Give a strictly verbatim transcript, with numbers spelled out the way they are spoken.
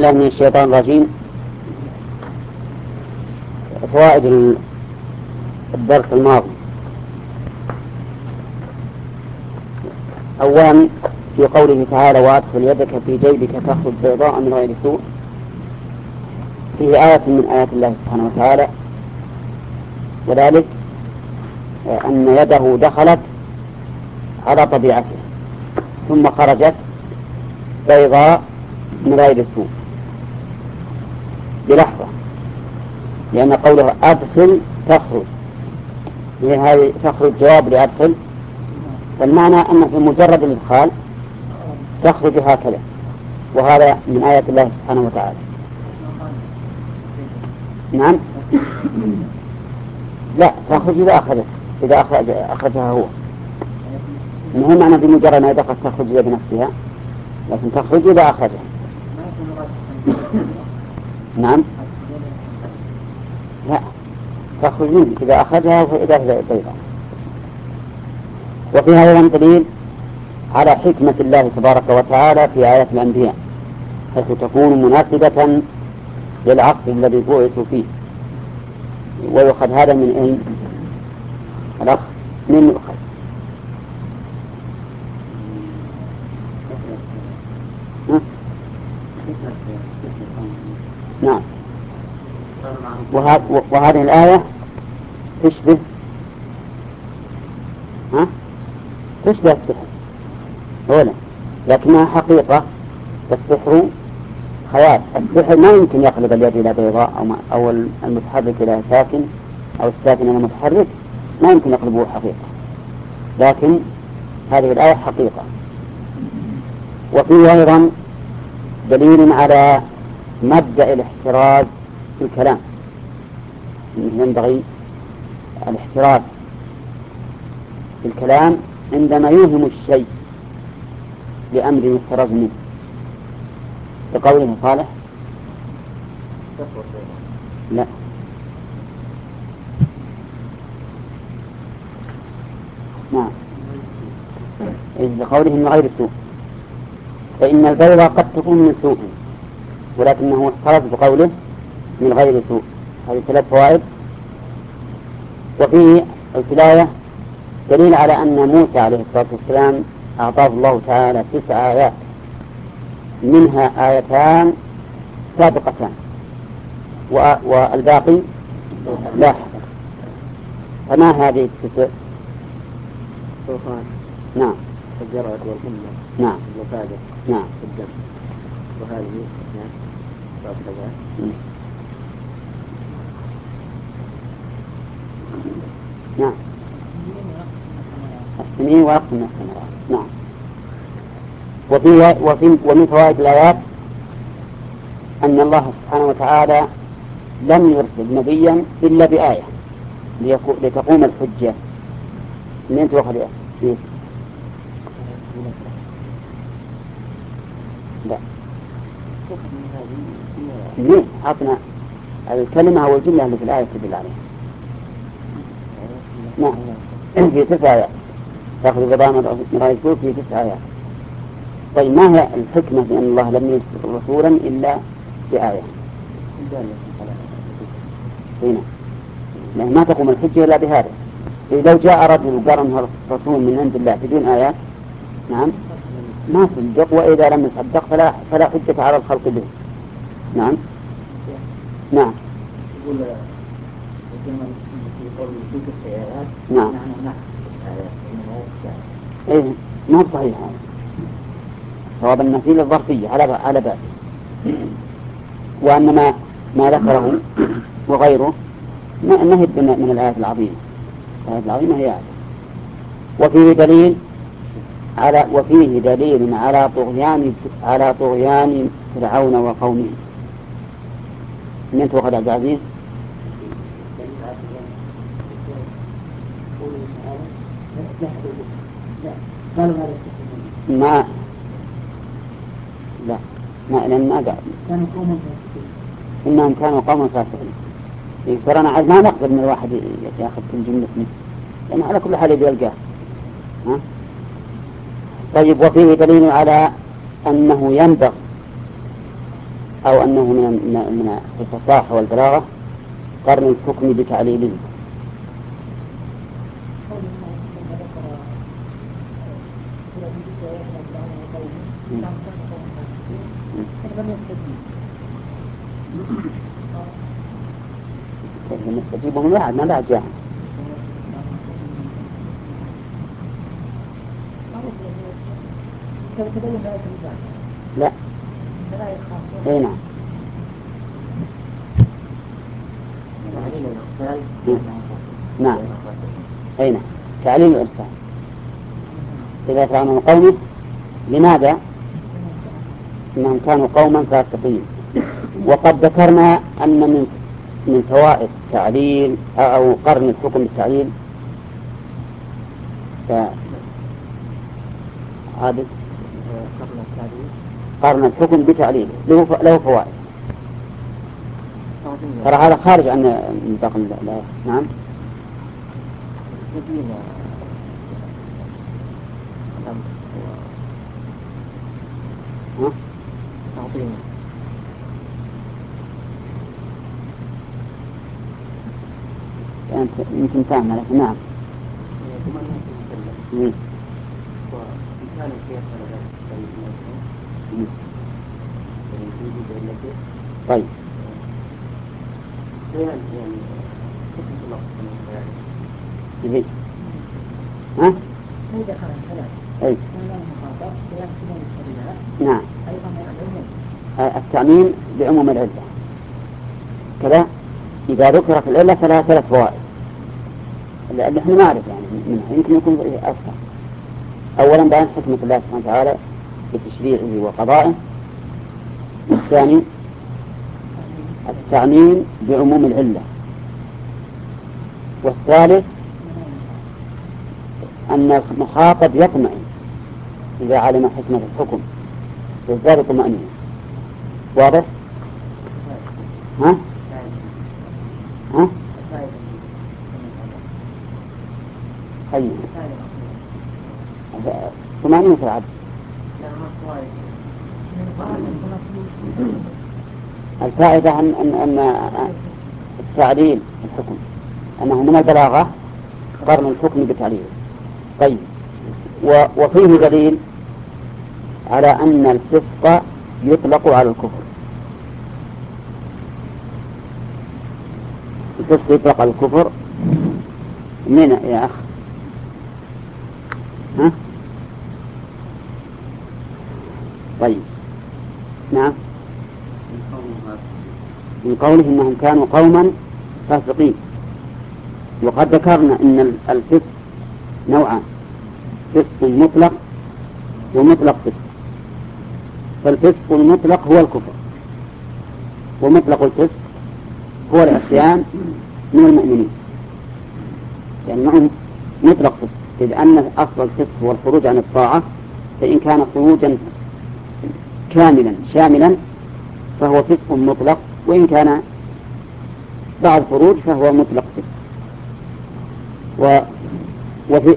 بالله من الشيطان الرجيم. فوائد الدرس الماضي: أولا في قوله تعالى: وأدخل يدك في جيبك تخرج بيضاء من غير سوء، فيه آية من آيات الله سبحانه وتعالى، وذلك أن يده دخلت على طبيعته ثم خرجت بيضاء من غير سوء بلحظة، لأن قوله أدخل تخرج هذه تخرج جواب لأدخل، فالمعنى أنه في مجرد الإدخال تخرج هكذا، وهذا من آيات الله سبحانه وتعالى. نعم، لا تخرج إذا أخرجت إذا أخرج أخرجها هو، المهم أنا بمجرد ما يدخل تخرج بنفسها، لكن تخرج إذا أخرجها. نعم، لا تخرج منه إذا أخرجها وإذا بيضاء. وفيها أيضا دليل على حكمة الله تبارك وتعالى في آيات الأنبياء، حيث تكون مناسبة للعصر الذي بعثوا فيه. ويؤخذ هذا من أين؟ الأخ من يؤخذ؟ نعم، وهذه الآية تشبه ها؟ تشبه السحر أولا، لكنها حقيقة، السحر خيال. السحر ما يمكن يقلب اليد إلى بيضاء أو, أو المتحرك إلى ساكن أو الساكن إلى متحرك، ما يمكن يقلبه حقيقة، لكن هذه الآية حقيقة. وفيه أيضا دليل على مبدأ الاحتراز في الكلام، ينبغي الاحتراز في الكلام عندما يوهم الشيء لأمر يحترز منه، بقوله صالح لا نعم بقوله من غير سوء، فإن البيضة قد تكون من سوء، ولكنه احترز بقوله من غير سوء. هذه ثلاث فوائد. وفيه الكلاية دليل على أن موسى عليه الصلاة والسلام أعطاه الله تعالى تسع آيات، منها آيتان سابقتان والباقي لاحقا. فما هذه التسع؟ نعم، الجرعة والحمى، نعم، المفادة، نعم، الدم، وهذه نعم نعم السنين وأقصى من السنوات. نعم. وفي وفي ومن فوائد الآيات أن الله سبحانه وتعالى لم يرسل نبيا إلا بآية لتقوم الحجة. من أنت واخذ إيه؟ لا ليه عطنا الكلمة أو الجملة اللي في الآية تدل عليها. نعم، في تسع آيات تأخذ بضامن من رأي السوق في تسع آيات. طيب ما هي الحكمة في أن الله لم يرسل رسولا إلا بآية؟ هنا لأن ما تقوم الحجة إلا بهذا. لو جاء رجل وقال أنه رسول من عند الله بدون آيات، نعم، ما صدق، وإذا لم يصدق فلا فلا حجة على الخلق به. نعم نعم نعم إيه ما هو صحيح هذا. صواب النفي للظرفية على على بال، وأن ما ما ذكره وغيره نهد من الآيات العظيمة. الآيات العظيمة هي آية. وفيه دليل على وفيه دليل على طغيان على طغيان فرعون وقومه. من توقد عبد العزيز؟ ما لا ما لأن ما قال إنهم كانوا قوما فاسقين. ترى أنا ما نقدر من الواحد يأخذ كل جملة منه، لأن على كل حال يلقاه. ها؟ طيب. وفيه دليل على أنه ينبغي أو أنه من من الفصاحة والبلاغة قرن الحكم بتعليله. نستجيبهم واحد ما بعد جاء. لا. اي نعم. نعم. اي نعم. تعليل الإرسال إذا كانوا من قومه. لماذا؟ إنهم كانوا قوما فاسقين. وقد ذكرنا أن من من فوائد تعليل أو قرن الحكم بالتعليل عادل قرن الحكم بتعليل له له فوائد. ترى هذا خارج عن نطاق الآية. نعم. ها؟ أنت يمكن تعمل. نعم. طيب. زين. ها؟ أي. نعم. التعميم بعموم العلة كذا. إذا ذكرت العلة فلها ثلاث فوائد اللي احنا نعرف يعني منها يمكن يكون أكثر. أولا بيان حكمة الله سبحانه وتعالى بتشريعه وقضائه. الثاني التعميم بعموم العلة. والثالث أن المخاطب يطمئن إذا علم حكمة الحكم يزداد طمأنينة. واضح؟ ها؟ ها؟ طيب. طمأنينة العبد. الفائدة أن أن أن التعليل الحكم أنه من البلاغة قرن الحكم بتعليله. طيب. وفيه دليل على أن الفسق يطلق على الكفر. الفسق يطلق على الكفر. من يا أخ؟ ها؟ طيب. نعم. من قوله إنهم كانوا قوما فاسقين. وقد ذكرنا إن الفسق نوعان: فسق مطلق ومطلق فسق. فالفسق المطلق هو الكفر، ومطلق الفسق هو العصيان من المؤمنين. يعني معهم مطلق فسق، إذ أن أصل الفسق هو الخروج عن الطاعة، فإن كان خروجا كاملا شاملا فهو فسق مطلق، وإن كان بعد خروج فهو مطلق فسق. و... وفي